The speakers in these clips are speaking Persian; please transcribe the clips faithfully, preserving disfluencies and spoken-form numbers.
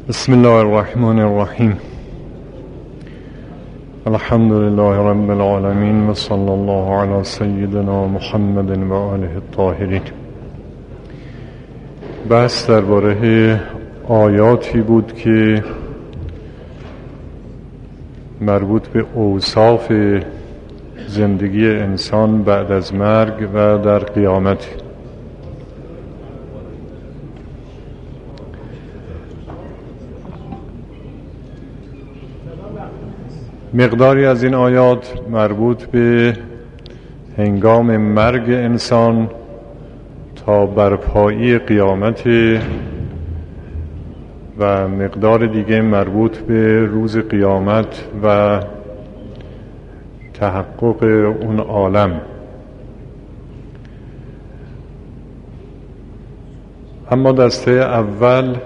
بسم الله الرحمن الرحیم. الحمد لله رب العالمین و صلی الله علی سیدنا محمد و آله الطاهرین. بحث درباره آیاتی بود که مربوط به اوصاف زندگی انسان بعد از مرگ و در قیامت. مقداری از این آیات مربوط به هنگام مرگ انسان تا برپایی قیامت و مقدار دیگه مربوط به روز قیامت و تحقق اون عالم. اما دسته اول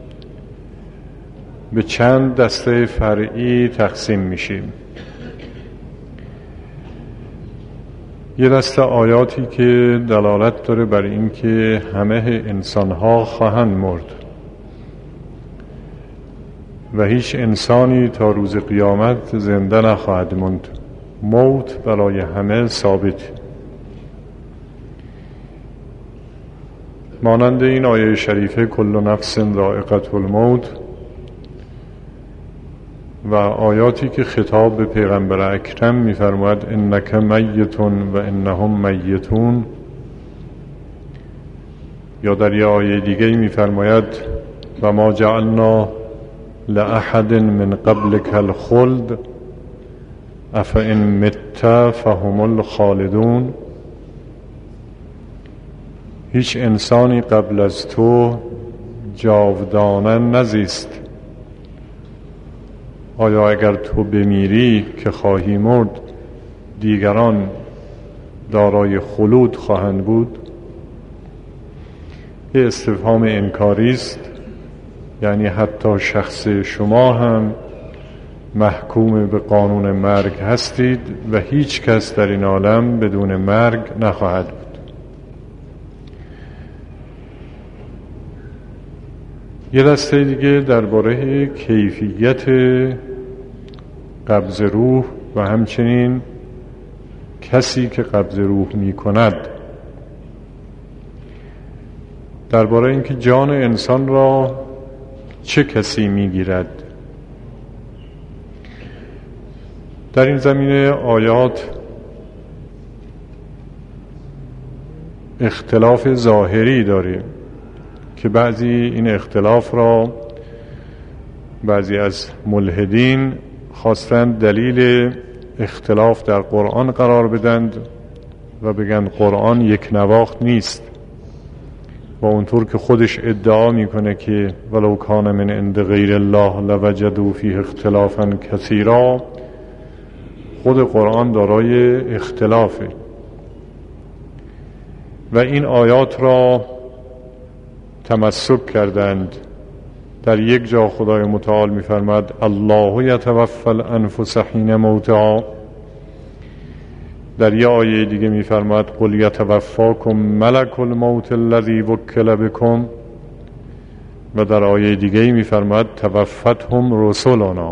به چند دسته فرعی تقسیم میشیم. یه دسته آیاتی که دلالت داره بر این که همه انسانها خواهند مرد و هیچ انسانی تا روز قیامت زنده نخواهد موند. موت برای همه ثابت. مانند این آیه شریفه کل نفس ذائقة الموت و آیاتی که خطاب به پیغمبر اکرم می‌فرماید انک میتون و انهم میتون، یا در یه آیه دیگه می‌فرماید و ما جعلنا لأحد من قبلک الخلد افئن مت فهم الخالدون. هیچ انسانی قبل از تو جاودانه نزیست، آیا اگر تو بمیری که خواهی مرد دیگران دارای خلود خواهند بود؟ یه استفهام انکاری است، یعنی حتی شخص شما هم محکوم به قانون مرگ هستید و هیچ کس در این عالم بدون مرگ نخواهد بود. یه دسته دیگه درباره کیفیت قبض روح و همچنین کسی که قبض روح می کند، درباره اینکه جان انسان را چه کسی می گیرد. در این زمینه آیات اختلاف ظاهری داره که بعضی این اختلاف را بعضی از ملحدین خواستند دلیل اختلاف در قرآن قرار بدند و بگن قرآن یک نواخت نیست و اونطور که خودش ادعا میکنه که ولو کان من عند غیر الله لوجدوا فیه اختلافا کثیرا، خود قرآن دارای اختلافه و این آیات را تمسک کردند. در یک جا خدای متعال می‌فرماید الله یتوفی الانفس حین موتها، در یک آیه دیگه می‌فرماید قل یتوفاکم ملک الموت الذی وکل بکم، و در آیه دیگه می‌فرماید توفتهم رسلنا.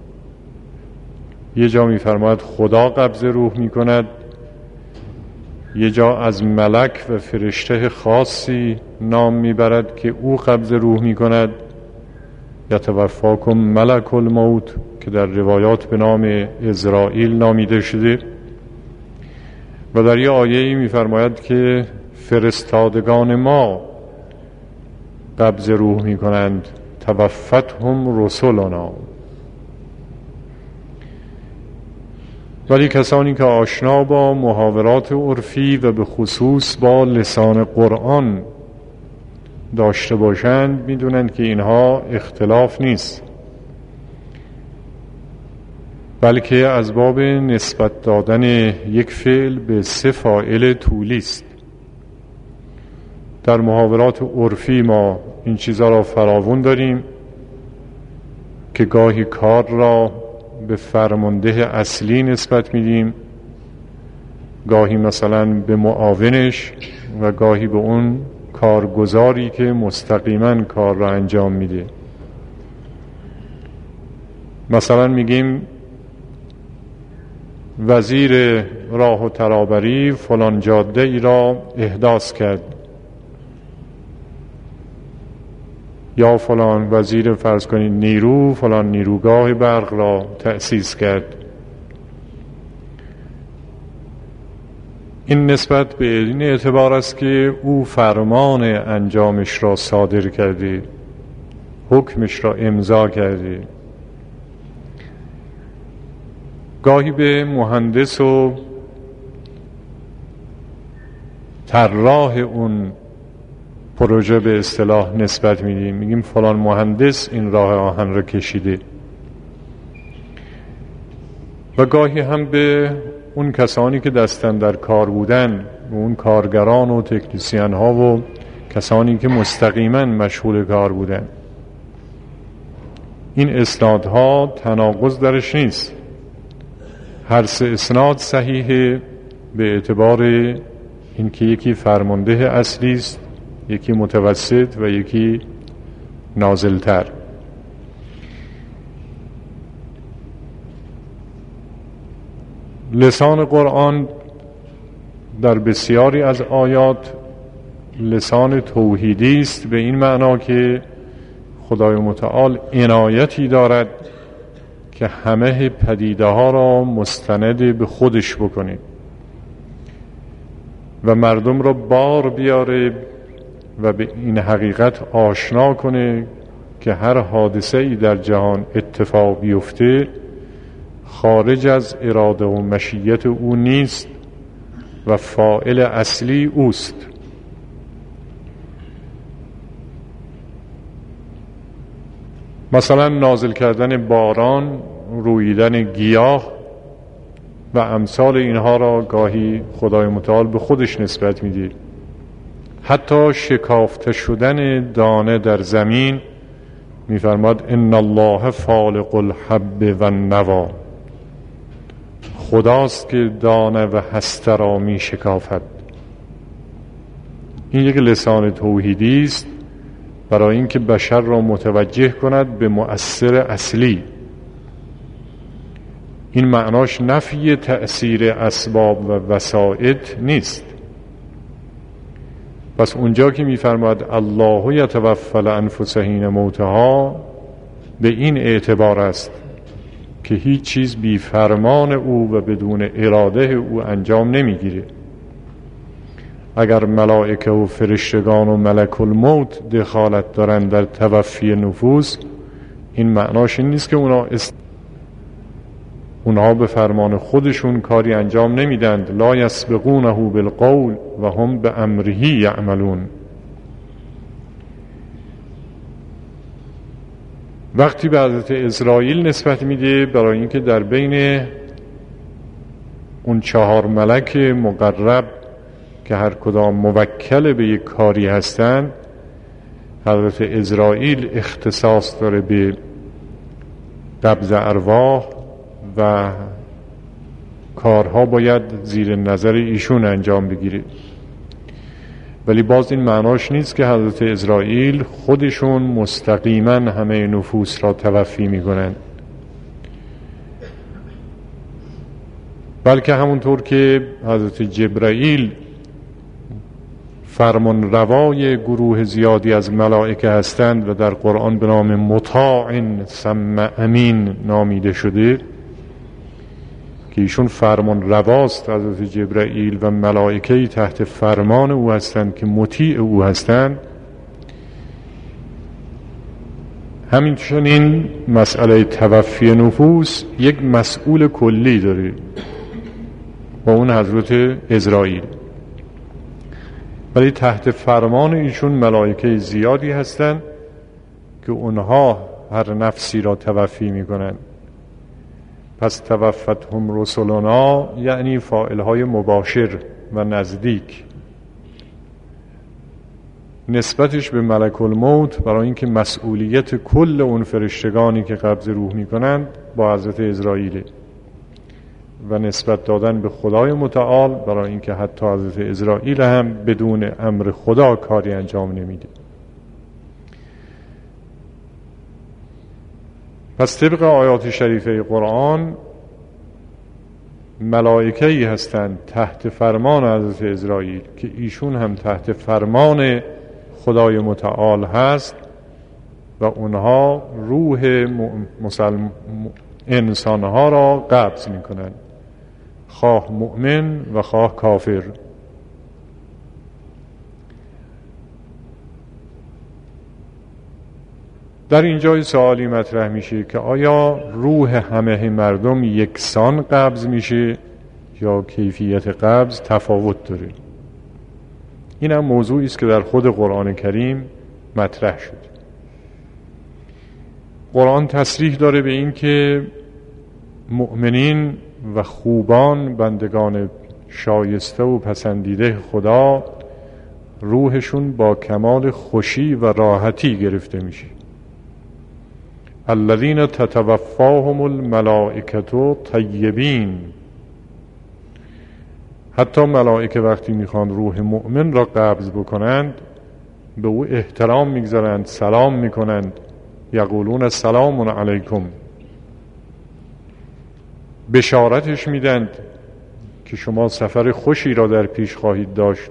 یه جا می‌فرماید خدا قبض روح می‌کند، یه جا از ملک و فرشته خاصی نام میبرد که او قبض روح میکند، یتوفاکم ملک الموت که در روایات به نام عزرائیل نامیده شده، و در یه آیه‌ای میفرماید که فرستادگان ما قبض روح میکنند، توفتهم رسلنا. ولی کسانی که آشنا با محاورات عرفی و به خصوص با لسان قرآن داشته باشند میدونند که اینها اختلاف نیست، بلکه از باب نسبت دادن یک فعل به سه فاعل طولی است. در محاورات عرفی ما این چیزا را فراوان داریم که گاهی کار را به فرمانده اصلی نسبت میدیم، گاهی مثلا به معاونش و گاهی به اون کارگزاری که مستقیما کار را انجام میده. مثلا میگیم وزیر راه و ترابری فلان جاده ای را احداث کرد، یا فلان وزیر فرض کنید نیرو فلان نیروگاه برق را تأسیس کرد. این نسبت به این اعتبار است که او فرمان انجامش را صادر کرده، حکمش را امضا کرده. گاهی به مهندس و طراح اون پروژه به اصطلاح نسبت میدیم، میگیم فلان مهندس این راه آهن را کشیده. و گاهی هم به اون کسانی که دستن در کار بودن، اون کارگران و تکنیسیان ها و کسانی که مستقیما مشغول کار بودن. این اسنادها تناقض درش نیست، هر سه اسناد صحیحه به اعتبار اینکه یکی فرمانده اصلی است، یکی متوسط و یکی نازلتر. لسان قرآن در بسیاری از آیات لسان توحیدی است، به این معنا که خدای متعال عنایتی دارد که همه پدیده ها را مستند به خودش بکنه و مردم را بار بیاره و به این حقیقت آشنا کنه که هر حادثه ای در جهان اتفاق بیفته خارج از اراده و مشیت او نیست و فاعل اصلی اوست. مثلا نازل کردن باران، رویدن گیاه و امثال اینها را گاهی خدای متعال به خودش نسبت میده. حتی شکافته شدن دانه در زمین میفرماد ان الله فالق الحب و النوا، خداست که دانه و هسته را می شکافد. این یک لسان توحیدی است برای اینکه بشر را متوجه کند به مؤثر اصلی. این معناش نفی تأثیر اسباب و وسائط نیست. پس اونجا که می‌فرماید الله یتوفی الانفس حین موتها، به این اعتبار است که هیچ چیز بی فرمان او و بدون اراده او انجام نمیگیره. اگر ملائکه و فرشتگان و ملک الموت دخالت دارن در توفی نفوس، این معناش این نیست که اونا است... اونها به فرمان خودشون کاری انجام نمیدند. لا یسبقونه بالقول و هم به امره یعملون. وقتی به حضرت اسرائیل نسبت میده برای اینکه در بین اون چهار ملک مقرب که هر کدام موکل به یک کاری هستند، حضرت اسرائیل اختصاص داره به قبض ارواح و کارها باید زیر نظر ایشون انجام بگیره. ولی باز این معناش نیست که حضرت اسرائیل خودشون مستقیما همه نفوس را توفی میکنن، بلکه همونطور که حضرت جبرائیل فرمان روای گروه زیادی از ملائکه هستند و در قرآن به نام مطاع ثم امین نامیده شده که ایشون فرمان رواست، حضرت جبرائیل و ملائکه‌ای تحت فرمان او هستند که مطیع او هستند. همینچنین این مسئله توفی نفوس یک مسئول کلی داره و اون حضرت اسرائیل، ولی تحت فرمان ایشون ملائکه زیادی هستند که اونها هر نفسی را توفی میکنند. پس توفتهم رسلنا یعنی فاعلهای مباشر و نزدیک. نسبتش به ملک الموت برای اینکه مسئولیت کل اون فرشتگانی که قبض روح میکنند با حضرت اسرائیل، و نسبت دادن به خدای متعال برای اینکه حتی حضرت اسرائیل هم بدون امر خدا کاری انجام نمیده. پس طبق آیات شریفه قرآن ملائکه‌ای هستند تحت فرمان حضرت عزرائیل که ایشون هم تحت فرمان خدای متعال هست و اونها روح مسلم انسانها را قبض میکنند، خواه مؤمن و خواه کافر. در اینجای سوالی مطرح میشه که آیا روح همه مردم یکسان قبض میشه یا کیفیت قبض تفاوت داره؟ این هم موضوعی است که در خود قرآن کریم مطرح شد. قرآن تصریح داره به این که مؤمنین و خوبان، بندگان شایسته و پسندیده خدا، روحشون با کمال خوشی و راحتی گرفته میشه. الذین تتوفاهم الملائکة طیبین. حتی ملائکه وقتی میخوان روح مؤمن را قبض بکنند به او احترام میگذارند، سلام میکنند، یقولون سلام علیکم، بشارتش میدند که شما سفر خوشی را در پیش خواهید داشت.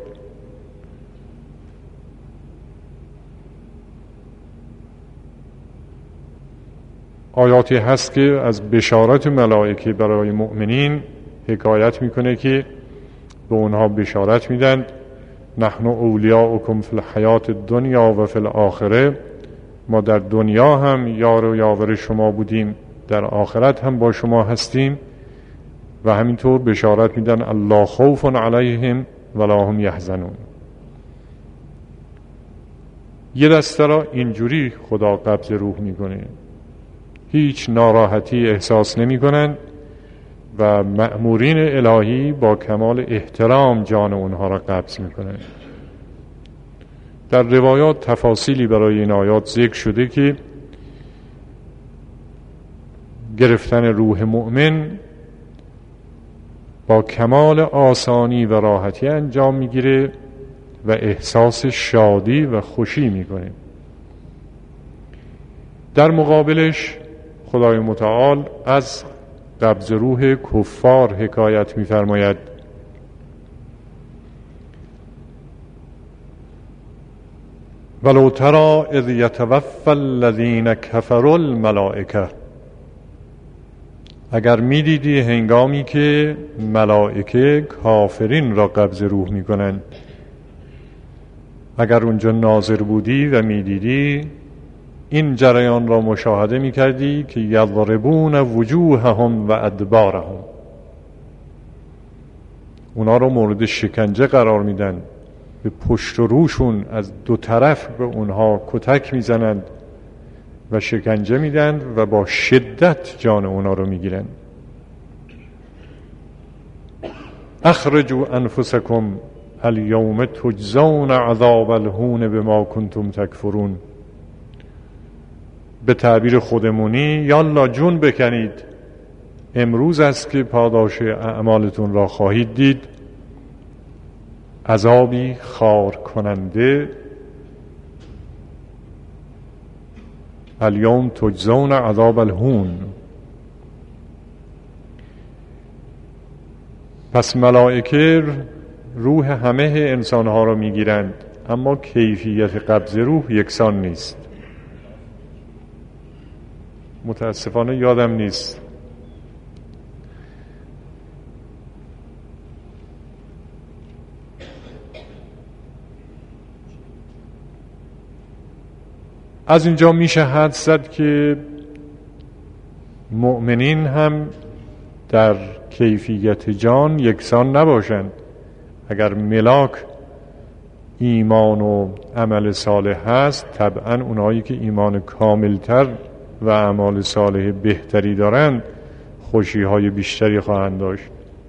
آیاتی هست که از بشارت ملائکه برای مؤمنین حکایت میکنه که به اونها بشارت میدند نحن اولیاؤکم فی الحیات الدنیا و فی الاخره. ما در دنیا هم یار و یاور شما بودیم، در آخرت هم با شما هستیم. و همینطور بشارت میدن الله خوف علیهم ولا هم یحزنون. یه دسته را اینجوری خدا قبض روح میکنه، هیچ ناراحتی احساس نمی کنند و مأمورین الهی با کمال احترام جان اونها را قبض می کنند. در روایات تفاصیلی برای این آیات ذکر شده که گرفتن روح مؤمن با کمال آسانی و راحتی انجام میگیره و احساس شادی و خوشی میکنه. در مقابلش خدای متعال از قبض روح کفار حکایت می‌فرماید ولو تری اذ یتوفی الذین کفروا الملائکه. اگر می‌دیدی هنگامی که ملائکه کافرین را قبض روح می‌کنند، اگر اونجا ناظر بودی و می‌دیدی این جریان را مشاهده می‌کردی که یضربون وجوههم و ادبارهم، اونا رو مورد شکنجه قرار میدن، به پشت و روشون از دو طرف به اونها کتک میزنند و شکنجه میدن و با شدت جان اونا رو میگیرن. اخرجوا انفسکم الیوم تجزون عذاب الهون بما کنتم تکفرون. به تعبیر خودمونی یالا جون بکنید، امروز است که پاداش اعمالتون را خواهید دید، عذابی خار کننده. الیوم تجزون عذاب الهون. پس ملائکه روح همه انسانها را میگیرند، اما کیفیت قبض روح یکسان نیست. متاسفانه یادم نیست از اینجا میشه حدس زد که مؤمنین هم در کیفیت جان یکسان نباشند. اگر ملاک ایمان و عمل صالح هست، طبعا اونایی که ایمان کاملتر و اعمال صالح بهتری دارند خوشی‌های بیشتری خواهند داشت.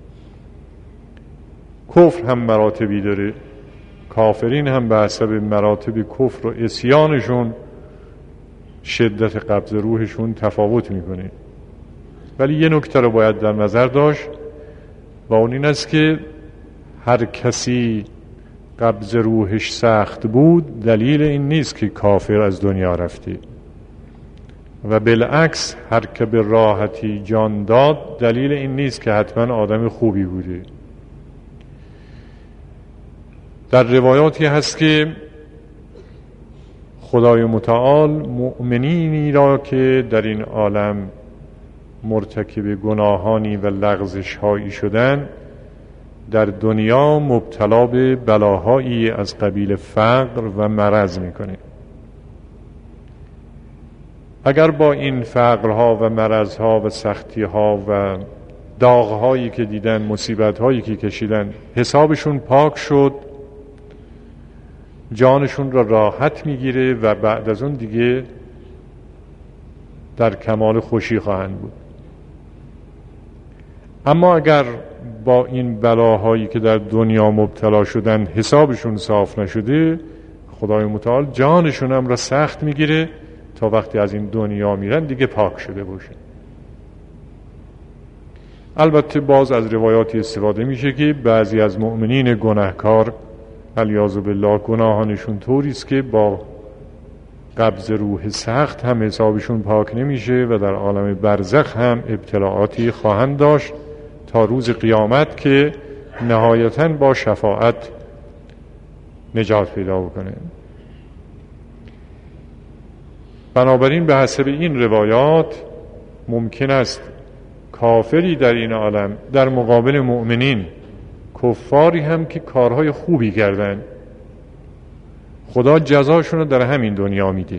کفر هم مراتبی داره، کافرین هم به حسب مراتب کفر و عصیانشون شدت قبض روحشون تفاوت میکنه. ولی یه نکته رو باید در نظر داشت و اون این است که هر کسی قبض روحش سخت بود دلیل این نیست که کافر از دنیا رفته. و بالعکس هر که به راحتی جان داد دلیل این نیست که حتما آدم خوبی بوده. در روایاتی هست که خدای متعال مؤمنینی را که در این عالم مرتکب گناهانی و لغزش‌هایی شدن در دنیا مبتلا به بلاهایی از قبیل فقر و مرض میکنه. اگر با این فقرها و مرضها و سختیها و داغهایی که دیدن، مصیبتهایی که کشیدن حسابشون پاک شد، جانشون را راحت میگیره و بعد از اون دیگه در کمال خوشی خواهند بود. اما اگر با این بلاهایی که در دنیا مبتلا شدن حسابشون صاف نشده، خدای متعال جانشون هم را سخت میگیره تا وقتی از این دنیا میرن دیگه پاک شده باشه. البته باز از روایاتی استفاده میشه که بعضی از مؤمنین گناهکار علیاذ بالله گناهانشون طوری است که با قبض روح سخت هم حسابشون پاک نمیشه و در عالم برزخ هم ابتلاعاتی خواهند داشت تا روز قیامت که نهایتاً با شفاعت نجات پیدا بکنه. بنابراین به حسب این روایات ممکن است کافری در این عالم در مقابل مؤمنین، کفاری هم که کارهای خوبی کردن، خدا جزاشون رو در همین دنیا میده.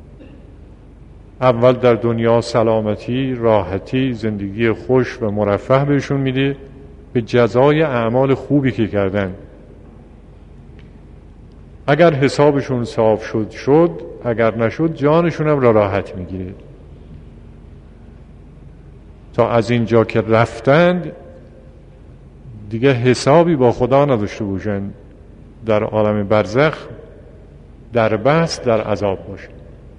اول در دنیا سلامتی، راحتی، زندگی خوش و مرفه بهشون میده به جزای اعمال خوبی که کردن. اگر حسابشون صاف شد شد، اگر نشد جانشون هم را راحت میگیره تا از اینجا که رفتند دیگه حسابی با خدا نداشته باشن، در عالم برزخ در بحث در عذاب باشه.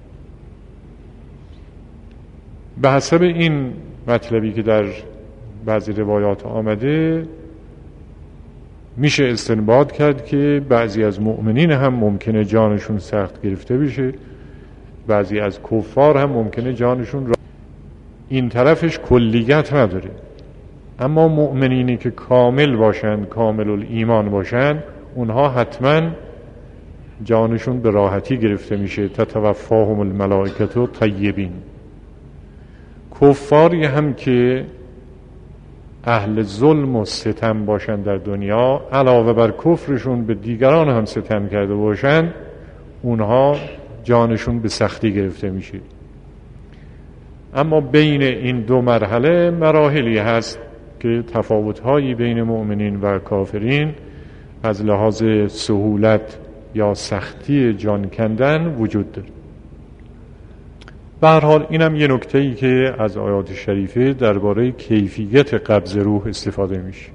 به حسب این مطلبی که در بعضی روایات آمده میشه استنباط کرد که بعضی از مؤمنین هم ممکنه جانشون سخت گرفته بشه، بعضی از کفار هم ممکنه جانشون را. این طرفش کلیت نداره. اما مؤمنینی که کامل باشن، کامل الایمان باشن، اونها حتما جانشون به راحتی گرفته میشه. تتوفاهم الملائکه طیبین. کفاری هم که اهل ظلم و ستم باشن در دنیا، علاوه بر کفرشون به دیگران هم ستم کرده باشن، اونها جانشون به سختی گرفته میشه. اما بین این دو مرحله مراحلی هست که تفاوت‌هایی بین مؤمنین و کافرین از لحاظ سهولت یا سختی جان کندن وجود داره. به هر حال اینم یه نکته‌ای که از آیات شریفه درباره کیفیت قبض روح استفاده میشه.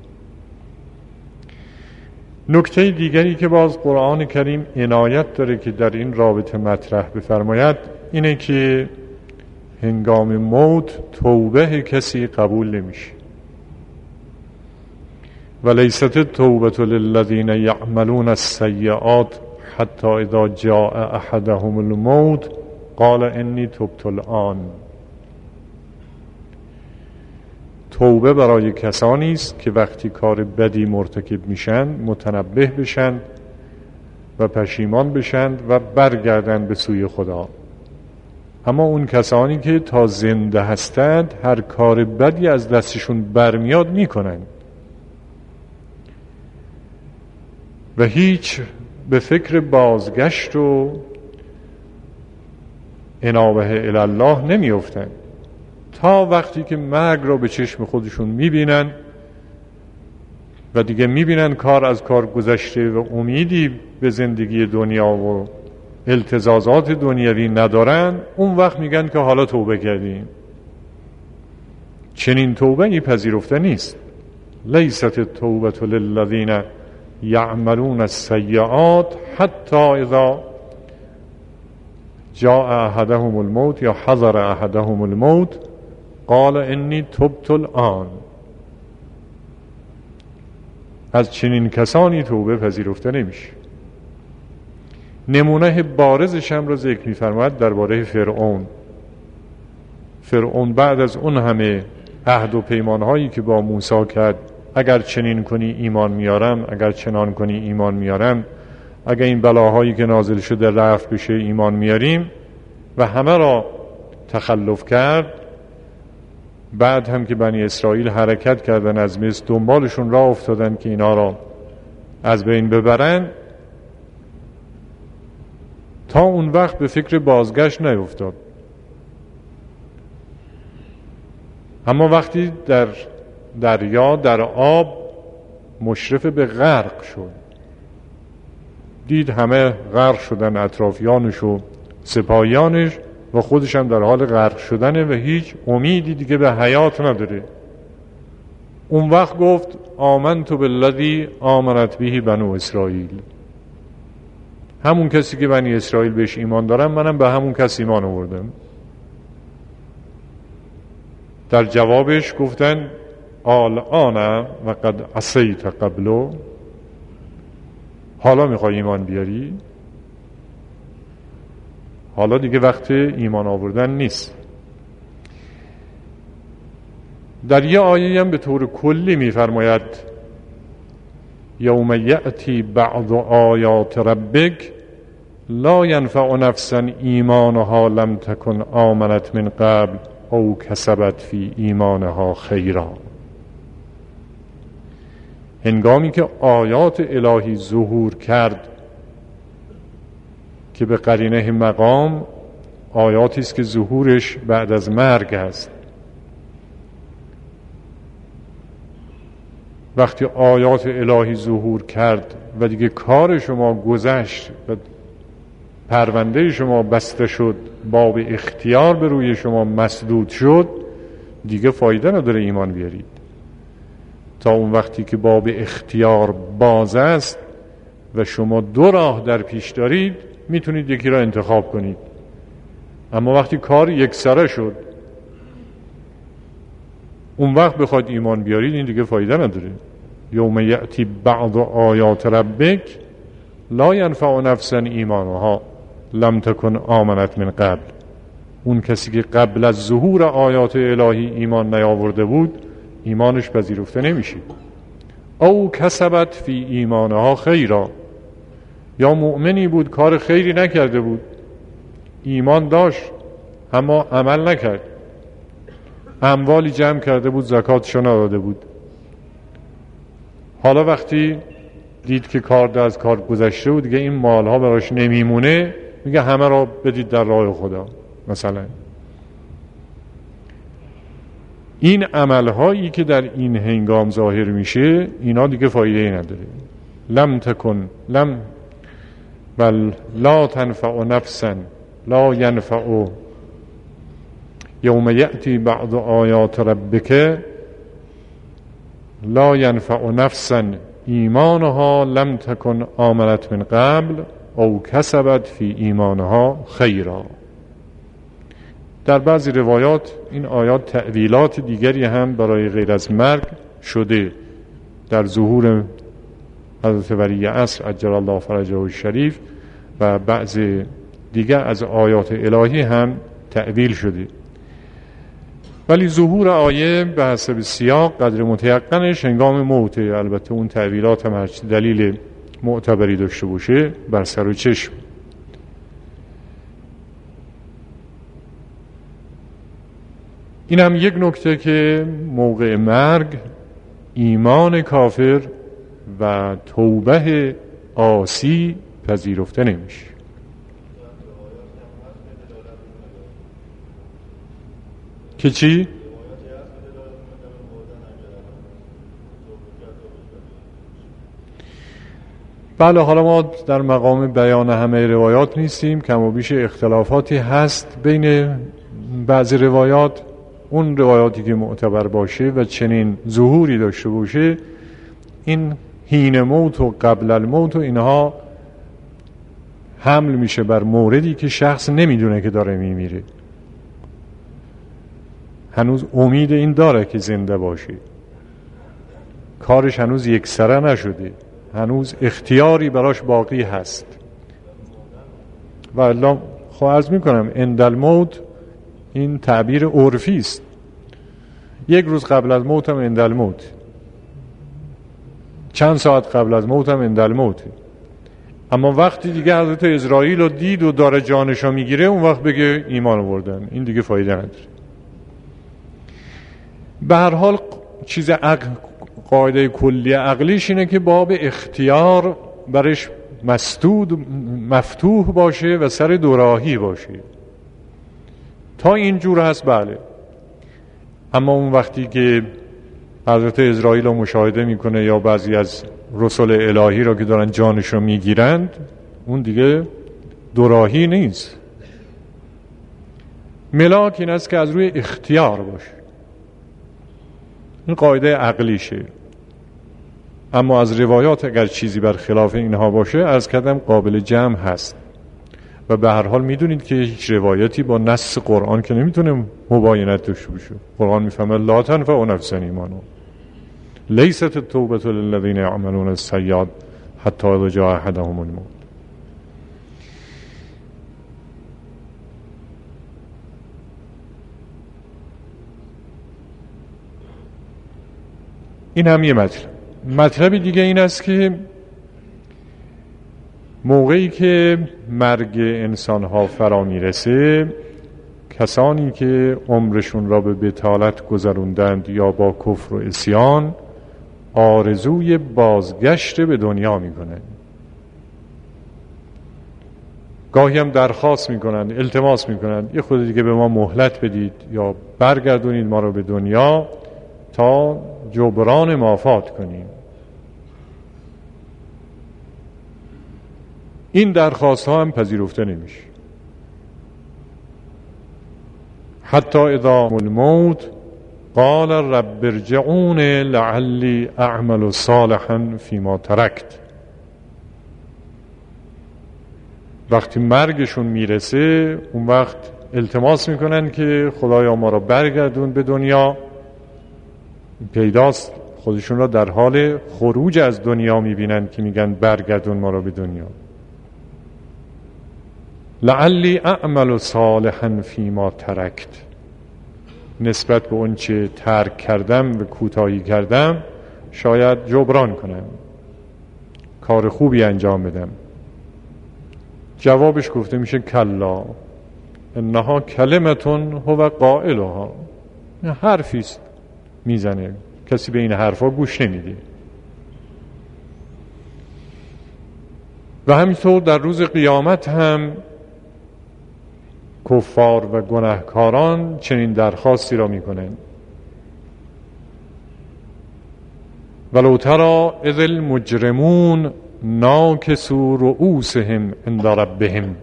نکته دیگری که باز قرآن کریم عنایت داره که در این رابطه مطرح بفرماید اینه که هنگام موت توبه کسی قبول نمیشه. ولیست التوبة للذین یعملون السیئات حتی اذا جاء احدهم الموت قال انی تبت الآن. توبه برای کسانی است که وقتی کار بدی مرتکب میشن متنبه بشن و پشیمان بشن و برگردن به سوی خدا. اما اون کسانی که تا زنده هستند هر کار بدی از دستشون برمیاد میکنن و هیچ به فکر بازگشت و انابه الله نمیافتن تا وقتی که مرگ را به چشم خودشون میبینن و دیگه میبینن کار از کار گذشته و امیدی به زندگی دنیا و التزازات دنیوی ندارن، اون وقت میگن که حالا توبه کردیم. چنین توبه ای پذیرفته نیست. لیست التوبة للذین یعملون السیئات حتی اذا جاء احدهم الموت یا حضر احدهم الموت قال انی تبت الآن. از چنین کسانی توبه پذیرفته نمیشه. نمونه بارزش هم را ذکر می‌فرماید درباره فرعون. فرعون بعد از اون همه عهد و پیمانهایی که با موسی کرد، اگر چنین کنی ایمان میارم، اگر چنان کنی ایمان میارم، اگر این بلاهایی که نازل شده رفع بشه ایمان میاریم، و همه را تخلف کرد. بعد هم که بنی اسرائیل حرکت کردن از مصر، دنبالشون راه افتادن که اینا را از بین ببرن، تا اون وقت به فکر بازگشت نیفتاد. اما وقتی در دریا، در آب مشرف به غرق شد، دید همه غرق شدن، اطرافیانش و سپاهیانش، و خودش هم در حال غرق شدنه و هیچ امیدی دیگه به حیات نداره. اون وقت گفت آمنت بالذی آمنت به بنو اسرائیل، همون کسی که بنی اسرائیل بهش ایمان دارن منم به همون کس ایمان آوردم. در جوابش گفتن الآن و قد عصیت قبلو، حالا میخوای ایمان بیاری؟ حالا دیگه وقت ایمان آوردن نیست. در یه آیه هم به طور کلی میفرماید یوم یأتی بعض آیات ربک لا ینفع نفسا ایمانها لم تکن آمنت من قبل او کسبت فی ایمانها خیرا. هنگامی که آیات الهی ظهور کرد که به قرینه مقام آیاتی است که ظهورش بعد از مرگ است، وقتی آیات الهی ظهور کرد و دیگه کار شما گذشت و پرونده شما بسته شد، باب اختیار به روی شما مسدود شد، دیگه فایده نداره ایمان بیارید. تا اون وقتی که باب اختیار باز است و شما دو راه در پیش دارید، میتونید یکی را انتخاب کنید. اما وقتی کار یک سره شد، اون وقت بخواید ایمان بیارید، این دیگه فایده نداره. یوم یأتی بعض آیات ربک لا ینفع نفسا ایمانها لم تکن آمنت من قبل. اون کسی که قبل از ظهور آیات الهی ایمان نیاورده بود، ایمانش پذیرفته نمیشه. او کسبت فی ایمانها خیرا، یا مؤمنی بود کار خیری نکرده بود، ایمان داشت اما عمل نکرد، اموالی جمع کرده بود زکاتشو نداده بود، حالا وقتی دید که کار از کار گذشته بود، دیگه این مالها براش نمیمونه، میگه همه را بدید در راه خدا. مثلا این عملهایی که در این هنگام ظاهر میشه، اینا دیگه فایده نداره. لم تکن لم بل لا تنفع نفسا لا ینفع یوم یأتی بعض آیات ربک لا ینفع نفسا ایمانها لم تکن آمنت من قبل او کسبت فی ایمانها خیرا. در بعضی روایات این آیات تأویلات دیگری هم برای غیر از مرگ شده. در ظهور حضرت ولی عصر عجل الله فرجه الشریف و بعض دیگر از آیات الهی هم تأویل شده، ولی ظهور آیه به حسب سیاق قدر متیقنش هنگام موته. البته اون تأویلات هم هرچی دلیل معتبری داشته باشه بر سر و چشم. این هم یک نکته که موقع مرگ ایمان کافر و توبه عاصی پذیرفته نمیشه. که چی؟ بله، حالا ما در مقام بیان همه روایات نیستیم، کم و بیش اختلافاتی هست بین بعضی روایات. اون روایاتی که معتبر باشه و چنین ظهوری داشته باشه، این حین موت و قبل الموت و اینها حمل میشه بر موردی که شخص نمیدونه که داره میمیره، هنوز امید این داره که زنده باشه، کارش هنوز یک سره نشده، هنوز اختیاری براش باقی هست. و الله خواهد میکنم عند الموت این تعبیر عرفی است. یک روز قبل از موتم عند الموت، چند ساعت قبل از موتم عند الموت. اما وقتی دیگه حضرت اسرائیل رو دید و داره جانشو میگیره، اون وقت بگه ایمان آوردم. این دیگه فایده نداره. به هر حال چیز عقل، قاعده کلی عقلیش اینه که باب اختیار برش مسدود مفتوح باشه و سر دوراهی باشه. تا اینجور هست بله. اما اون وقتی که حضرت اسرائیل رو مشاهده میکنه یا بعضی از رسول الهی رو که دارن جانش رو میگیرند، اون دیگه دوراهی نیست. ملاک این است که از روی اختیار باشه. این قاعده عقلیشه. اما از روایات اگر چیزی بر خلاف اینها باشه، عرض کردم قابل جمع هست. و به هر حال میدونید که هیچ روایتی با نص قرآن که نمیتونه مباینت داشته باشه. قرآن میفهمه لا تنفع نفسا ایمانها لیست التوبة للذین یعملون السیئات حتی اذا جاء احدهم الموت. این هم یه مطلب. مطلب دیگه این است که موقعی که مرگ انسان ها فرا میرسه، کسانی که عمرشون را به بطالت گذروندند یا با کفر و عصیان، آرزوی بازگشت به دنیا میکنند. گاهی هم درخواست میکنند، التماس میکنند یه خود دیگه به ما مهلت بدید یا برگردونید ما را به دنیا تا جبران مافات کنیم. این درخواست ها هم پذیرفته نمیشه. حتی اذا الموت قال رب ارجعون لعلی اعمل صالحا فیما ترکت. وقتی مرگشون میرسه، اون وقت التماس میکنن که خدایا ما را برگردون به دنیا. پیداست خودشون را در حال خروج از دنیا میبینن که میگن برگردون ما را به دنیا. لعلی اعمل صالحا فیما ترکت، نسبت به اون چه ترک کردم و کوتاهی کردم شاید جبران کنم، کار خوبی انجام بدم. جوابش گفته میشه کلا انها کلمتون هو قائلها. حرفیست میزنه، کسی به این حرفا گوش نمیده. و همینطور در روز قیامت هم کفار و گناهکاران چنین درخواستی را میکنند. ولو تری اذ المجرمون ناکسوا رؤوسهم عند ربهم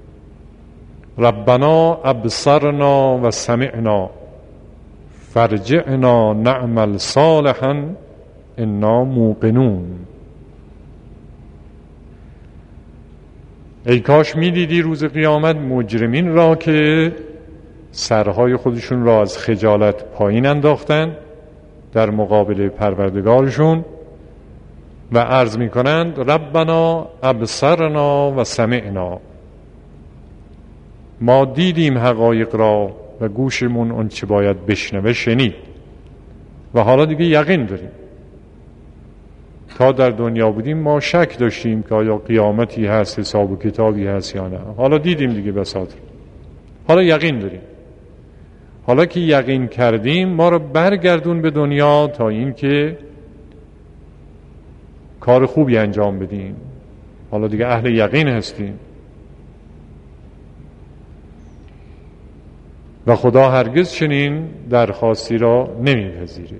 ربنا ابصرنا و سمعنا فرجعنا نعمل صالحا انا موقنون. ای کاش میدیدی روز قیامت مجرمین را که سرهای خودشون را از خجالت پایین انداختن در مقابل پروردگارشون و عرض میکنند ربنا ابصرنا و سمعنا، ما دیدیم حقایق را و گوشمون اون چه باید بشنوه شنید و حالا دیگه یقین داریم. تا در دنیا بودیم ما شک داشتیم که آیا قیامتی هست، حساب و کتابی هست یا نه. حالا دیدیم دیگه بساطر، حالا یقین داریم. حالا که یقین کردیم ما رو برگردون به دنیا تا این که کار خوبی انجام بدیم. حالا دیگه اهل یقین هستیم و خدا هرگز چنین درخواستی را نمیپذیره.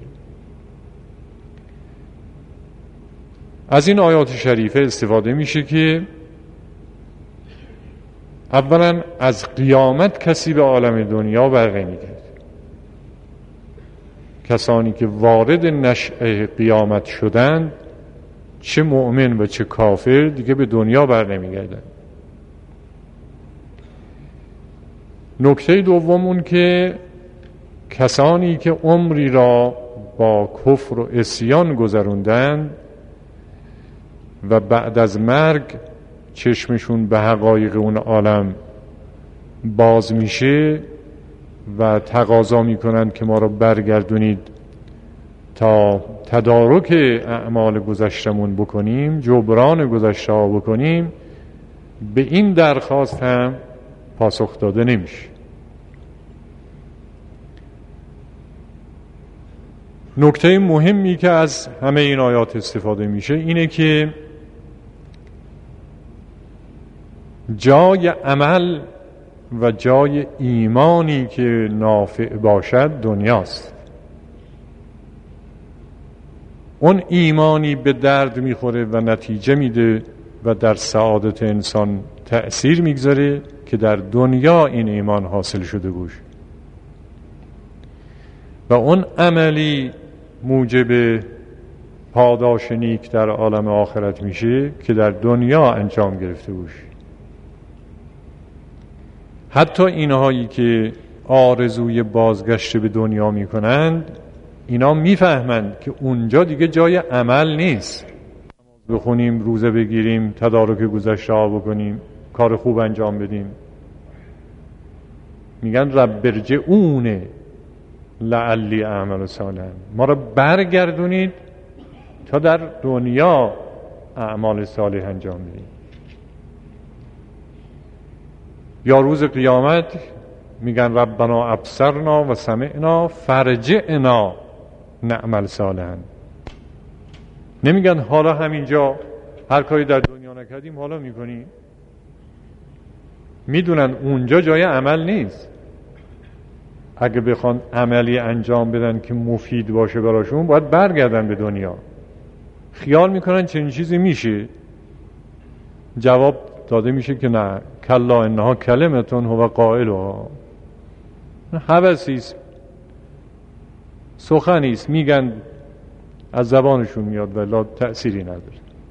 از این آیات شریفه استفاده میشه که اولا از قیامت کسی به عالم دنیا بر نمیگرده. کسانی که وارد نشأه قیامت شدند، چه مؤمن و چه کافر، دیگه به دنیا بر نمیگردند. نکته دوم اون که کسانی که عمری را با کفر و عصیان گذروندند و بعد از مرگ چشمشون به حقایق اون عالم باز میشه، و تقاضا میکنند که ما را برگردونید تا تدارک اعمال گذشتمون بکنیم، جبران گذشته ها بکنیم، به این درخواست هم پاسخ داده نمیشه. نکته مهمی که از همه این آیات استفاده میشه اینه که جای عمل و جای ایمانی که نافع باشد دنیاست. اون ایمانی به درد میخوره و نتیجه میده و در سعادت انسان تأثیر میگذاره که در دنیا این ایمان حاصل شده باشه و اون عملی موجب پاداش نیک در عالم آخرت میشه که در دنیا انجام گرفته باشه. حتی اینهایی که آرزوی بازگشت به دنیا میکنند اینا میفهمند که اونجا دیگه جای عمل نیست، بخونیم، روزه بگیریم، تدارک گذشته ها بکنیم، کار خوب انجام بدیم. میگن رب ارجعون لعلی اعمل صالحا، ما رو برگردونید تا در دنیا اعمال صالح انجام بدیم. یا روز قیامت میگن ربنا ابصرنا و سمعنا فرجعنا نعمل صالحا. نمیگن حالا همینجا هر کاری در دنیا نکردیم حالا میکنیم. میدونن اونجا جای عمل نیست. اگه بخوان عملی انجام بدن که مفید باشه براشون باید برگردن به دنیا. خیال میکنن چنین چیزی میشه. جواب داده میشه که نه، کلا انها کلمتون هو قائلها، هوسیست، سخنیست، میگن از زبانشون میاد ولی تأثیری نداره.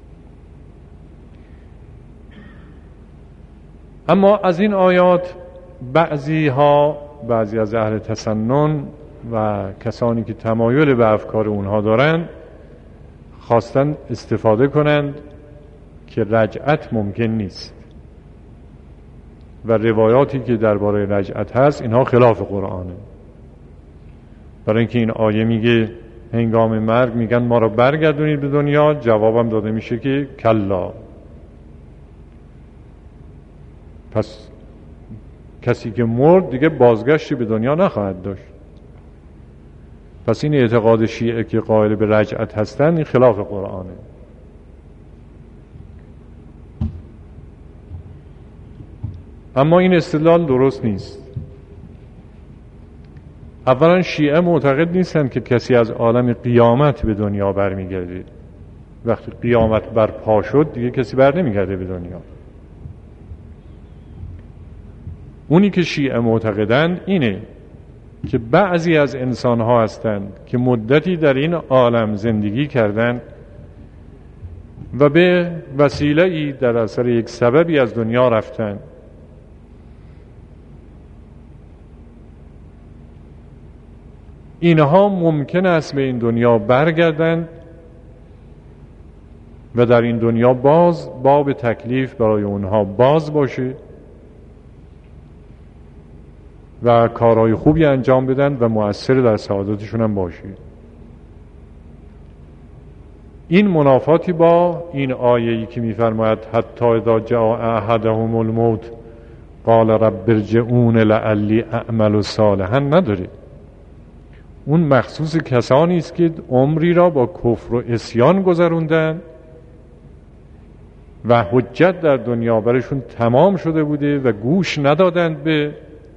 اما از این آیات بعضی ها، بعضی از اهل تسنن و کسانی که تمایل به افکار اونها دارند خواستن استفاده کنند که رجعت ممکن نیست و روایاتی که درباره رجعت هست اینها خلاف قرآنه. برای اینکه این آیه میگه هنگام مرگ میگن ما را برگردونید به دنیا، جوابم داده میشه که کلا. پس کسی که مرد دیگه بازگشتی به دنیا نخواهد داشت. پس این اعتقاد شیعه که قائل به رجعت هستن این خلاف قرآنه. اما این استدلال درست نیست. اولا شیعه معتقد نیستند که کسی از عالم قیامت به دنیا برمیگرده. وقتی قیامت برپا شد دیگه کسی بر نمیگرده به دنیا. اونی که شیعه معتقدند اینه که بعضی از انسان‌ها هستند که مدتی در این عالم زندگی کردند و به وسیله‌ای در اثر یک سببی از دنیا رفتند. اینها ممکن است به این دنیا برگردند و در این دنیا باز باب تکلیف برای اونها باز باشه و کارهای خوبی انجام بدن و مؤثر در سعادتشون هم باشه. این منافاتی با این آیه‌ای که می‌فرماید حتی اذا جاء احدهم الموت قال رب ارجعون لعلی اعمل صالحا نداره. اون مخصوص کسانی است که عمری را با کفر و عصیان گذروندن و حجت در دنیا برشون تمام شده بوده و گوش ندادند به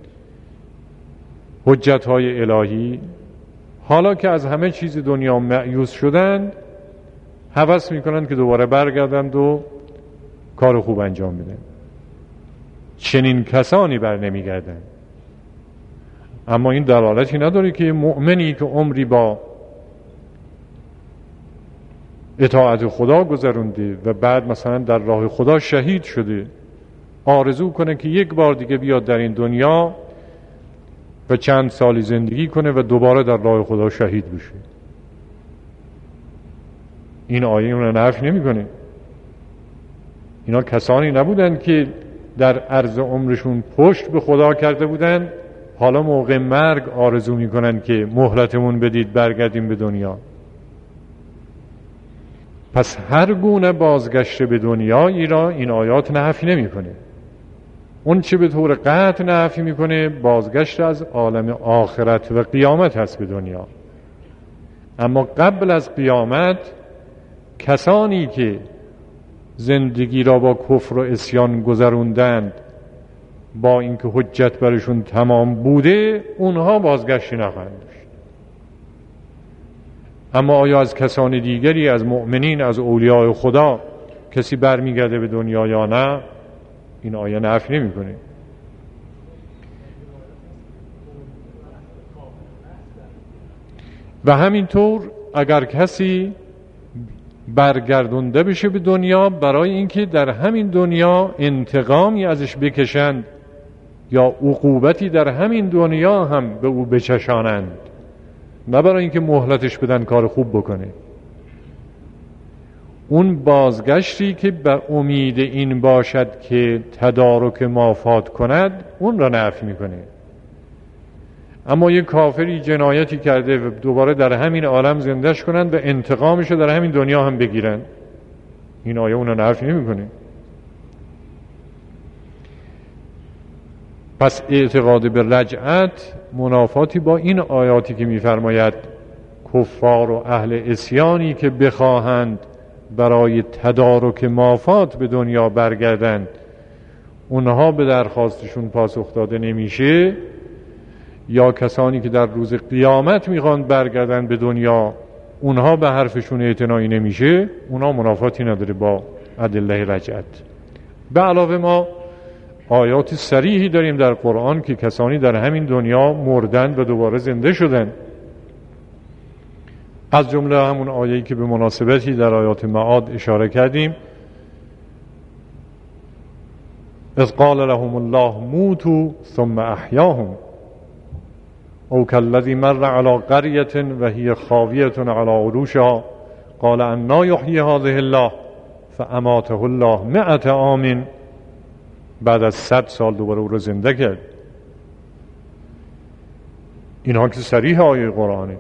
حجت‌های الهی. حالا که از همه چیز دنیا مایوس شدند هوس میکنند که دوباره برگردند و کار خوب انجام بدن. چنین کسانی بر نمیگردند. اما این دلالتی نداره که مؤمنی که عمری با اطاعت خدا گذرونده و بعد مثلا در راه خدا شهید شده آرزو کنه که یک بار دیگه بیاد در این دنیا و چند سالی زندگی کنه و دوباره در راه خدا شهید بشه. این آیه اون نفی نمی‌کنه. اینا کسانی نبودن که در عرض عمرشون پشت به خدا کرده بودن حالا موقع مرگ آرزو میکنن که مهلتمون بدید برگردیم به دنیا. پس هر گونه بازگشت به دنیایی را این آیات نفی نمیکنه. اون چه به طور قطع نفی میکنه بازگشت از عالم آخرت و قیامت هست به دنیا. اما قبل از قیامت کسانی که زندگی را با کفر و عصیان گذروندند با اینکه حجت برشون تمام بوده، اونها بازگشتی نخواهند داشت. اما آیا از کسان دیگری، از مؤمنین، از اولیاء خدا کسی برمیگرده به دنیا یا نه؟ این آیه نفی نمی‌کنه. و همینطور اگر کسی برگردونده بشه به دنیا برای اینکه در همین دنیا انتقامی ازش بکشند یا عقوبتی در همین دنیا هم به او بچشانند، نه برای اینکه مهلتش بدن کار خوب بکنه، اون بازگشتی که به امید این باشد که تدارک مافات کند، اون را نفی میکنه. اما یک کافری جنایتی کرده و دوباره در همین عالم زندهش کنند و انتقامش رو در همین دنیا هم بگیرن، این آیه اون را نفی نمیکنه. پس اعتقاد به رجعت منافاتی با این آیاتی که میفرماید کفار و اهل عصیانی که بخواهند برای تدارک مافات به دنیا برگردند، اونها به درخواستشون پاسخ داده نمیشه، یا کسانی که در روز قیامت میخوان برگردن به دنیا اونها به حرفشون اعتنایی نمیشه، اونها منافاتی نداره با ادله رجعت. به علاوه ما آیات صریحی داریم در قرآن که کسانی در همین دنیا مردند و دوباره زنده شدند. از جمله همون آیه‌ای که به مناسبتی در آیات معاد اشاره کردیم، اذ قال لهم الله موتوا ثم احیاهم او كالذی مر على قرية وهي خاوية على عروشها قال انا یحیی هذه الله فاماته الله مئة عام، بعد از صد سال دوباره او را زنده کرد. اینها که صریح آیه قرآنه.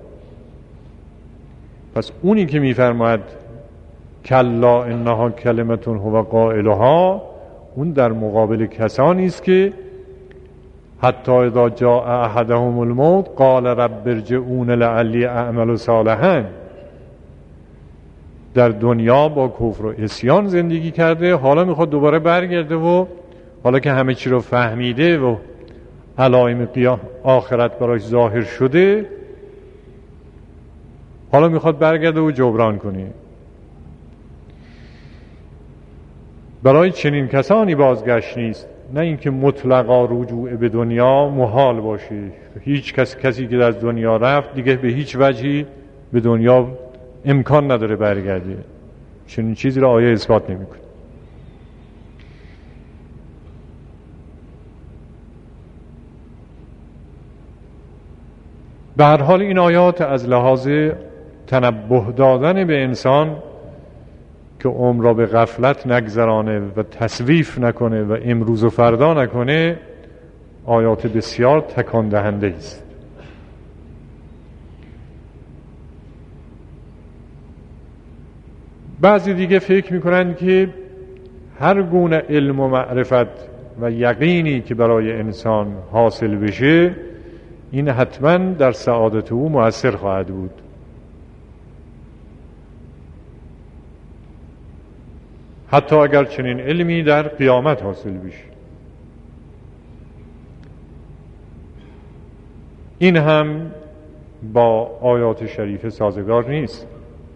پس اونی که میفرماید کلا انها کلمتون هو قائلها، اون در مقابل کسانی است که حتی اذا جاء احدهم الموت قال رب ارجعون لعلی اعمل صالحا، در دنیا با کفر و عصیان زندگی کرده، حالا میخواد دوباره برگرده و حالا که همه چی رو فهمیده و علائم قیام آخرت براش ظاهر شده، حالا میخواد برگرده و جبران کنه. برای چنین کسانی بازگشت نیست، نه اینکه مطلقا رجوع به دنیا محال باشه. هیچ کس کسی که از دنیا رفت دیگه به هیچ وجهی به دنیا امکان نداره برگرده. چنین چیزی را آیه اثبات نمیکنه. به هر حال این آیات از لحاظ تنبه دادن به انسان که عمر را به غفلت نگذرانه و تسویف نکنه و امروز و فردا نکنه، آیات بسیار تکان دهنده است. بعضی دیگه فکر میکنن که هر گونه علم و معرفت و یقینی که برای انسان حاصل بشه، این حتما در سعادت او مؤثر خواهد بود. حتی اگر چنین علمی در قیامت حاصل بشه. این هم با آیات شریف سازگار نیست.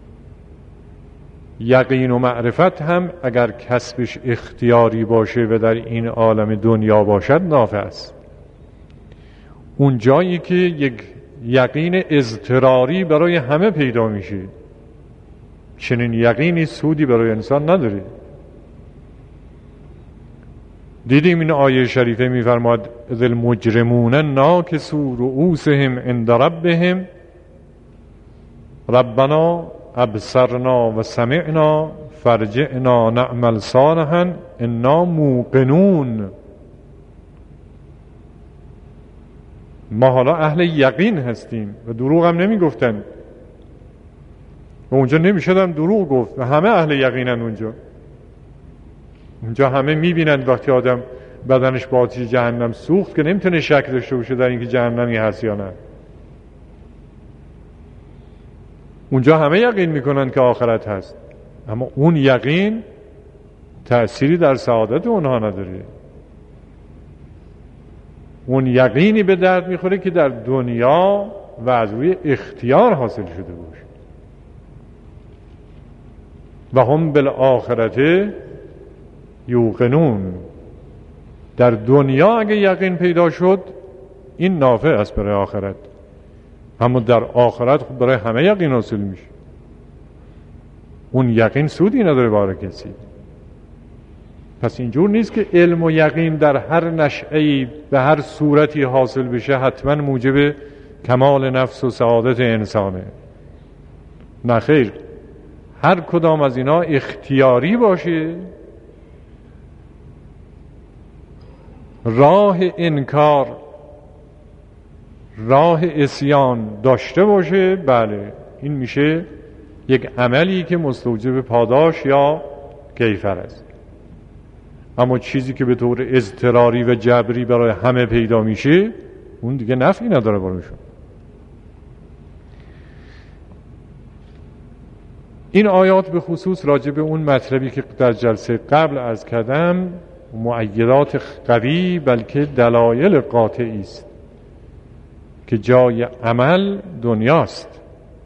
یقین و معرفت هم اگر کسبش اختیاری باشه و در این عالم دنیا باشد نافع است. اون جایی که یک یقین اضطراری برای همه پیدا میشه، چنین یقینی سودی برای انسان نداره. دیدیم این آیه شریفه میفرماد اذ المجرمون ناکسوا رؤوسهم عند ربهم ربنا ابصرنا و سمعنا فرجعنا نعمل صالحا انا موقنون. ما حالا اهل یقین هستیم و دروغ هم نمی گفتن و اونجا نمی شدم دروغ گفت و همه اهل یقینن. اونجا اونجا همه می بینند وقتی آدم بدنش با آتش جهنم سوخت که نمیتونه شک داشته باشه در اینکه جهنمی هست یا نه. اونجا همه یقین میکنن که آخرت هست، اما اون یقین تأثیری در سعادت اونها نداره. اون یقینی به درد میخوره که در دنیا و از روی اختیار حاصل شده باشه. و هم بالآخرت یوقنون. در دنیا اگه یقین پیدا شد این نافع است برای آخرت، اما در آخرت خب برای همه یقین حاصل میشه. اون یقین سودی نداره برای کسی. پس اینجور نیست که علم و یقین در هر نشأه‌ای به هر صورتی حاصل بشه حتما موجب کمال نفس و سعادت انسانه. نه خیر، هر کدام از اینا اختیاری باشه، راه انکار، راه عصیان داشته باشه، بله این میشه یک عملی که مستوجب پاداش یا کیفر است. اما چیزی که به طور اضطراری و جبری برای همه پیدا میشه اون دیگه نفعی نداره برایشون. این آیات به خصوص راجع به اون مطلبی که در جلسه قبل عرض کردم مؤیدات قوی بلکه دلایل قاطعی است که جای عمل دنیاست.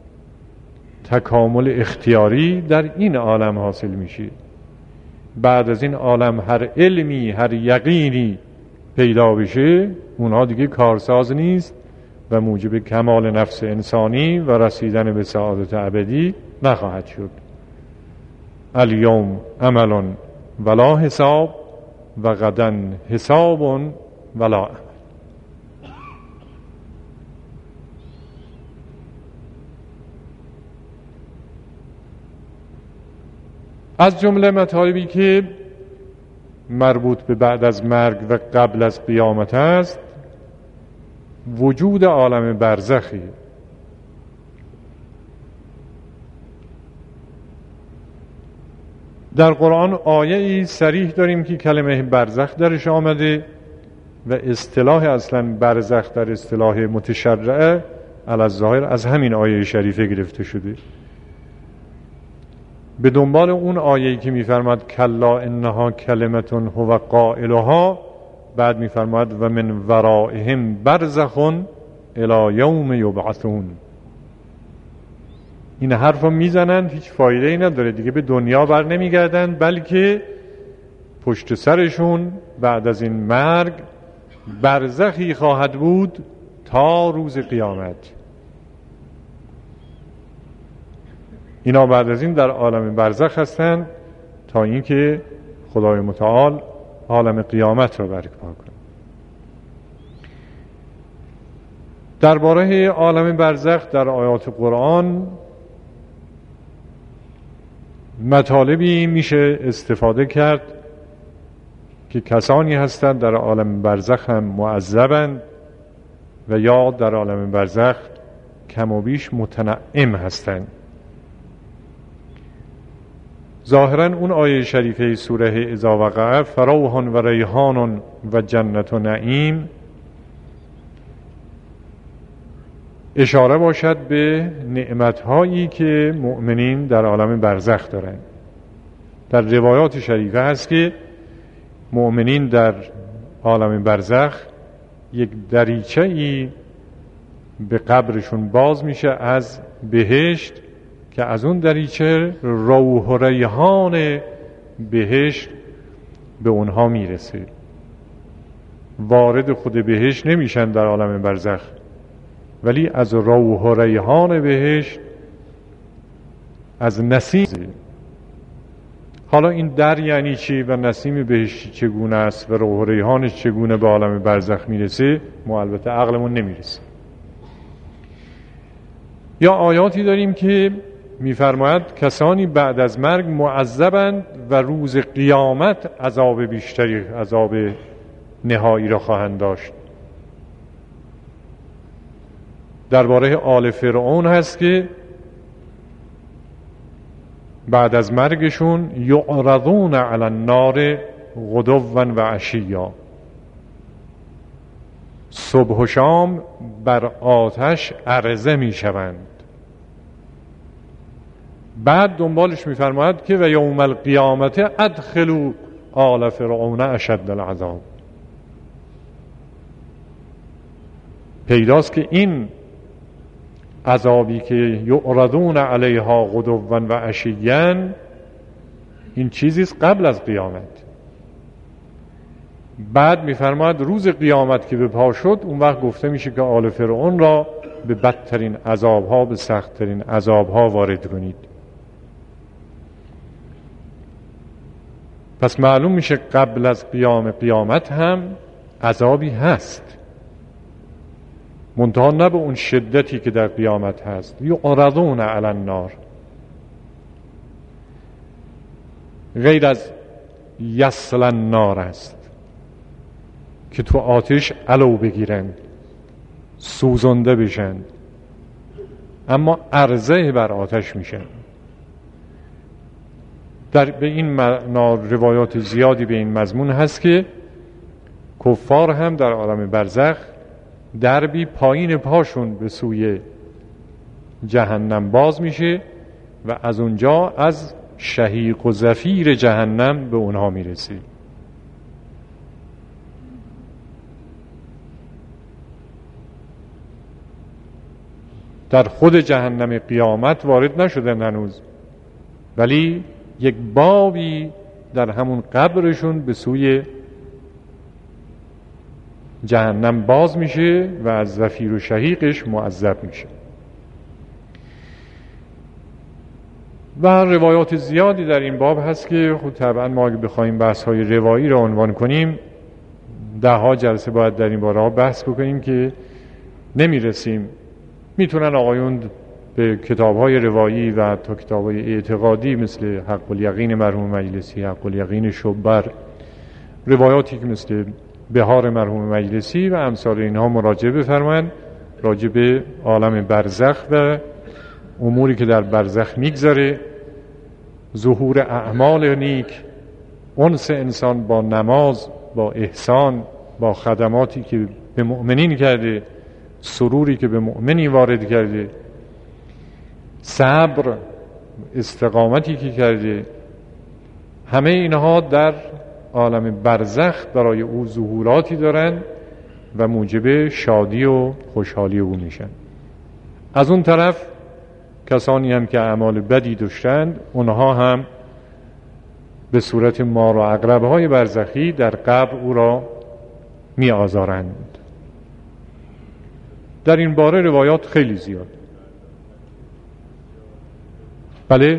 تکامل اختیاری در این عالم حاصل میشه. بعد از این عالم هر علمی، هر یقینی پیدا بشه اونها دیگه کارساز نیست و موجب کمال نفس انسانی و رسیدن به سعادت ابدی نخواهد شد. الیوم عمل ولا حساب و غدا حساب ولا عمل. از جمله مطالبی که مربوط به بعد از مرگ و قبل از قیامت است وجود عالم برزخی. در قرآن آیه‌ای صریح داریم که کلمه برزخ درش آمده و اصطلاح اصلا برزخ در اصطلاح متشرعه علی الظاهر از همین آیه شریفه گرفته شده. به دنبال اون آیه‌ای که می‌فرماد کلا انها کلمة هو قائلها، بعد می‌فرماد و من ورائهم برزخ الی یوم یبعثون. این حرفا میزنن هیچ فایده‌ای نداره دیگه، به دنیا بر نمیگردن بلکه پشت سرشون بعد از این مرگ برزخی خواهد بود تا روز قیامت. اینا بعد از این در عالم برزخ هستند تا اینکه خدای متعال عالم قیامت را برپا کنه. درباره عالم برزخ در آیات قرآن مطالبی میشه استفاده کرد که کسانی هستند در عالم برزخ هم معذبند و یا در عالم برزخ کم و بیش متنعم هستند. ظاهرا اون آیه شریفه سوره اذا وقع فروح و ریحان و جنت و نعیم اشاره باشد به نعمت‌هایی که مؤمنین در عالم برزخ دارند. در روایات شریفه هست که مؤمنین در عالم برزخ یک دریچه‌ای به قبرشون باز میشه از بهشت که از اون دریچه روح و ریحان بهشت به اونها میرسه. وارد خود بهشت نمیشن در عالم برزخ، ولی از روح و ریحان بهشت، از نسیم. حالا این در یعنی چی و نسیم بهشت چگونه است و روح و ریحانش چگونه به عالم برزخ میرسه ما البته عقلمون نمیرسه. یا آیاتی داریم که میفرماید کسانی بعد از مرگ معذبند و روز قیامت عذاب بیشتری، عذاب نهایی را خواهند داشت. درباره آل فرعون هست که بعد از مرگشون یعرضون علی النار غدوا و عشیا، صبح و شام بر آتش عرضه می شوند. بعد دنبالش می فرماید که و یوم القیامت ادخلوا آل فرعون اشد العذاب. پیداست که این عذابی که یعرضون علیها غدوا و عشیا این چیزیست قبل از قیامت. بعد میفرماید روز قیامت که به پا شد اون وقت گفته میشه که آل فرعون را به بدترین عذابها، به سختترین عذابها وارد کنید. پس معلوم میشه قبل از قیام قیامت هم عذابی هست، منتها نه به اون شدتی که در قیامت هست. یعرضون علی النار، غیر از یصل النار است که تو آتش علو بگیرن، سوزنده بشن، اما عرضه بر آتش میشن. در به این معنا روایات زیادی به این مضمون هست که کفار هم در عالم برزخ دربی پایین پاشون به سوی جهنم باز میشه و از اونجا از شهیق و زفیر جهنم به اونها میرسه. در خود جهنم قیامت وارد نشدن هنوز، ولی یک بابی در همون قبرشون به سوی جهنم باز میشه و از زفیر و شهیقش معذب میشه. و روایات زیادی در این باب هست که خود طبعا ما اگه بخوایم بحث های روایی را عنوان کنیم ده ها جلسه باید در این باره ها بحث بکنیم که نمیرسیم. میتونن آقایون به کتاب های روایی و تا کتاب های اعتقادی مثل حق الیقین مرحوم مجلسی، حق الیقین شبر، روایاتی که مثل بهار مرحوم مجلسی و امثال اینها مراجعه بفرمایند راجع به عالم برزخ و اموری که در برزخ میگذره، ظهور اعمال نیک، انس انسان با نماز، با احسان، با خدماتی که به مؤمنین کرده، سروری که به مؤمنی وارد کرده، صبر، استقامتی که کرده، همه اینها در عالم برزخ برای او ظهوراتی دارن و موجب شادی و خوشحالی او میشن. از اون طرف کسانی هم که اعمال بدی داشتند اونها هم به صورت مار و عقرب‌های برزخی در قبر او را می آزارند. در این باره روایات خیلی زیاد. بله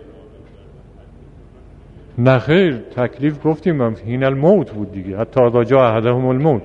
نخیر، تکلیف گفتیم هین الموت بود دیگه، حتی اذا جاء احدهم الموت.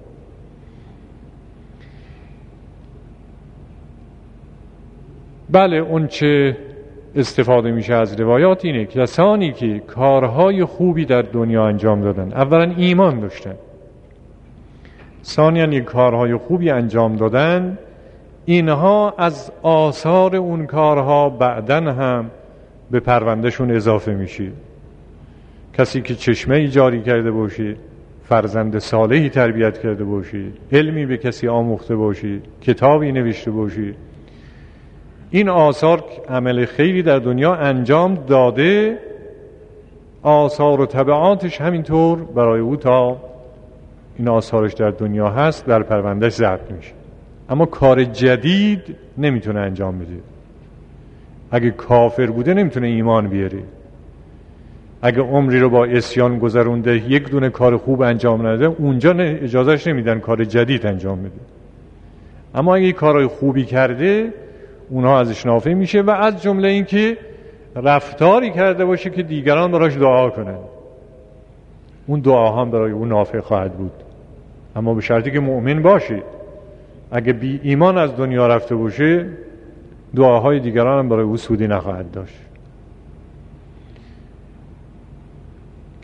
بله اون چه استفاده میشه از روایات اینه که کسانی که کارهای خوبی در دنیا انجام دادن، اولا ایمان داشتن، ثانیاً یک کارهای خوبی انجام دادن، اینها از آثار اون کارها بعدن هم به پروندهشون اضافه میشه. کسی که چشمه ای جاری کرده باشه، فرزند صالحی تربیت کرده باشه، علمی به کسی آموخته باشه، کتابی نوشته باشه، این آثار عمل خیری در دنیا انجام داده، آثار و تبعاتش همینطور برای او تا این آثارش در دنیا هست در پروندهش ضبط میشه. اما کار جدید نمیتونه انجام بده. اگه کافر بوده نمیتونه ایمان بیاره. اگه عمری رو با عصیان گذرونده یک دونه کار خوب انجام نده، اونجا اجازهش نمیدن کار جدید انجام بده. اما اگه کارهای خوبی کرده اونها ازش نافع میشه و از جمله این که رفتاری کرده باشه که دیگران براش دعا کنن، اون دعا هم برای اون نافع خواهد بود، اما به شرطی که مؤمن باشه. اگه بی ایمان از دنیا رفته باشه دعاهای دیگران هم برای او سودی نخواهد داشت.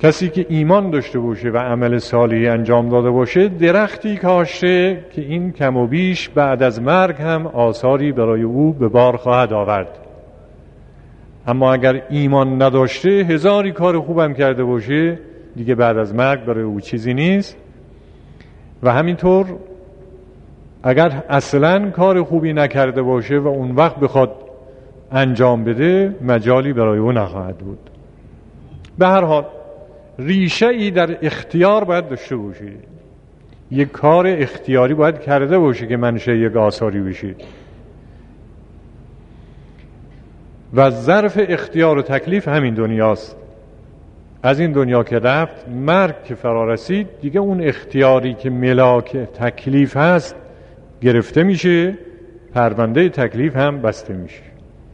کسی که ایمان داشته باشه و عمل صالحی انجام داده باشه درختی کاشته که این کم و بیش بعد از مرگ هم آثاری برای او به بار خواهد آورد. اما اگر ایمان نداشته هزاری کار خوبم کرده باشه دیگه بعد از مرگ برای او چیزی نیست. و همینطور اگر اصلاً کار خوبی نکرده باشه و اون وقت بخواد انجام بده مجالی برای او نخواهد بود. به هر حال ریشه ای در اختیار باید داشته باشه، یک کار اختیاری باید کرده باشه که منشأ یک آثاری بشه و ظرف اختیار و تکلیف همین دنیاست. از این دنیا که رفت، مرگ که فرا رسید، دیگه اون اختیاری که ملاک تکلیف هست گرفته میشه، پرونده تکلیف هم بسته میشه.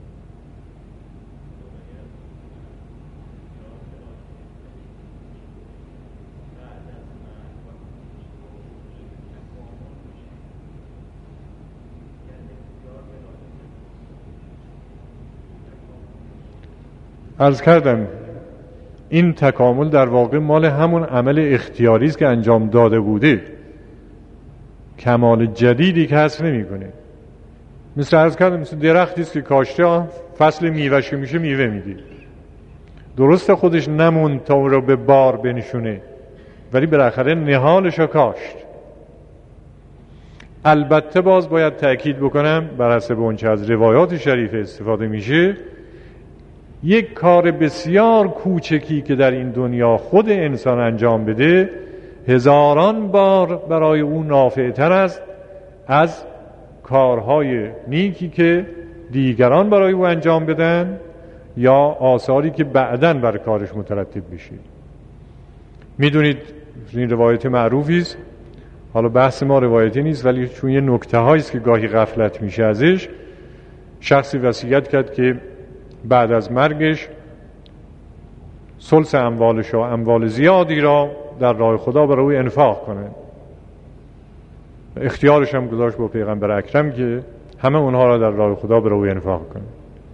عرض کردم این تکامل در واقع مال همون عمل اختیاری است که انجام داده بوده، کمال جدیدی کسب نمی‌کنه. مثل عرض کردم مثل درختی است که کاشته، فصل میوه‌ش میشه میوه میده. درسته خودش نموند تا اون رو به بار بنشونه، ولی بالاخره نهالش رو کاشت. البته باز باید تأکید بکنم بر حسب اونچه از روایات شریفه استفاده میشه، یک کار بسیار کوچکی که در این دنیا خود انسان انجام بده هزاران بار برای او نافع‌تر است از کارهای نیکی که دیگران برای او انجام بدن یا آثاری که بعداً بر کارش مترتب بشه. میدونید این روایت معروفی است، حالا بحث ما روایتی نیست ولی چون یه نکته هایی است که گاهی غفلت میشه ازش، شخصی وصیت کرد که بعد از مرگش ثلث اموالش و اموال زیادی را در راه خدا برای او انفاق کنه. اختیارش هم گذاشت با پیغمبر اکرم که همه اونها را در راه خدا برای او انفاق کنه.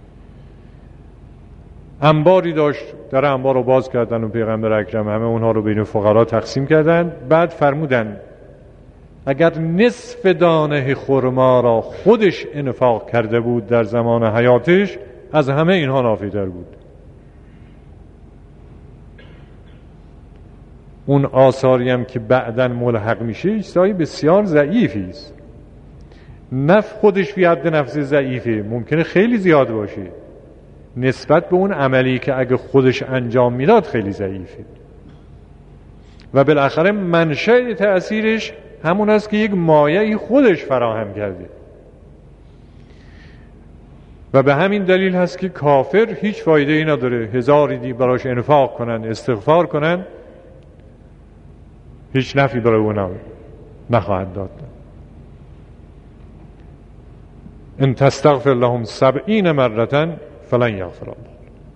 انباری داشت، در انبار رو باز کردن و پیغمبر اکرم همه اونها رو بین فقرا تقسیم کردن. بعد فرمودن اگر نصف دانه خرما را خودش انفاق کرده بود در زمان حیاتش از همه اینها نافع‌تر بود. اون آثاری هم که بعداً ملحق میشه چیزای بسیار ضعیفی است. نفع خودش فی حد نفس ضعیفه، ممکنه خیلی زیاد باشه نسبت به اون عملی که اگه خودش انجام میداد خیلی ضعیفه و بالاخره منشأ تأثیرش همون است که یک مایعی خودش فراهم کرده. و به همین دلیل هست که کافر هیچ فایده ای نداره هزاری دی براش انفاق کنن، استغفار کنن، هیچ نفعی برای اون نخواهد داد. ان تستغفر لهم سبعین مرة فلن یغفر الله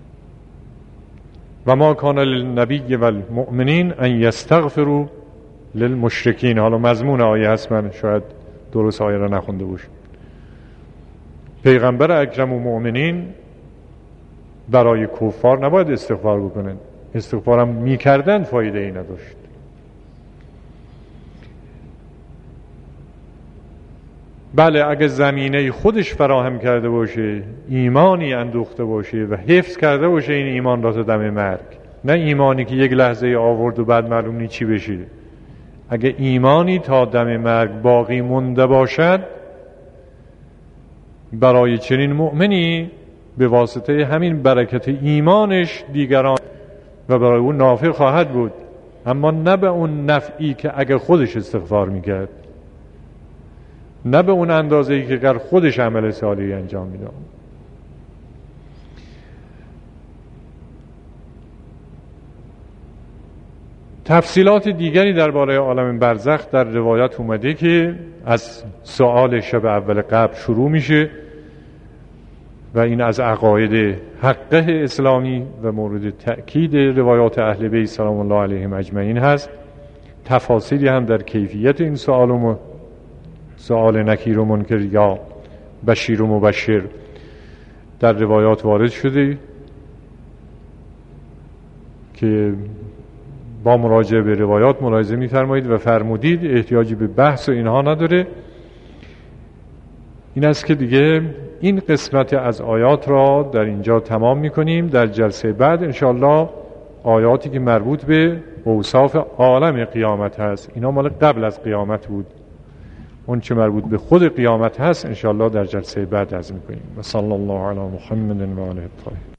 و ما کان للنبی و المؤمنین ان یستغفروا للمشرکین. حالا مضمون آیه هست، من شاید درست آیه را نخونده باشم. پیغمبر اکرم و مؤمنین برای کفار نباید استغفار بکنن، استغفارم میکردن فایده ای نداشت. بله اگه زمینه خودش فراهم کرده باشه، ایمانی اندوخته باشه و حفظ کرده باشه این ایمان را تا دم مرگ، نه ایمانی که یک لحظه آورد و بعد معلوم نی چی بشه. اگه ایمانی تا دم مرگ باقی مونده باشد، برای چنین مؤمنی به واسطه همین برکت ایمانش دیگران و برای اون نافع خواهد بود، اما نه به اون نفعی که اگه خودش استغفار میکرد، نه به اون اندازه‌ای که اگر خودش عمل صالحی انجام میداد. تفصیلات دیگری درباره عالم برزخ در روایت اومده که از سؤال شب اول قبر شروع میشه و این از عقاید حقه اسلامی و مورد تأکید روایات اهل بیت سلام الله علیهم اجمعین هست. تفاصیلی هم در کیفیت این سؤال و سؤال نکیر و منکر یا بشیر و مبشر در روایات وارد شده که با مراجعه به روایات ملاحظه می‌فرمایید و فرمودید، احتیاجی به بحث و اینها نداره. این است که دیگه این قسمت از آیات را در اینجا تمام می‌کنیم. در جلسه بعد انشاءالله آیاتی که مربوط به اوصاف عالم قیامت هست، اینا مال قبل از قیامت بود، اون چه مربوط به خود قیامت هست انشاءالله در جلسه بعد عرض می‌کنیم. و صلی الله علی محمد و آله الطاهرین.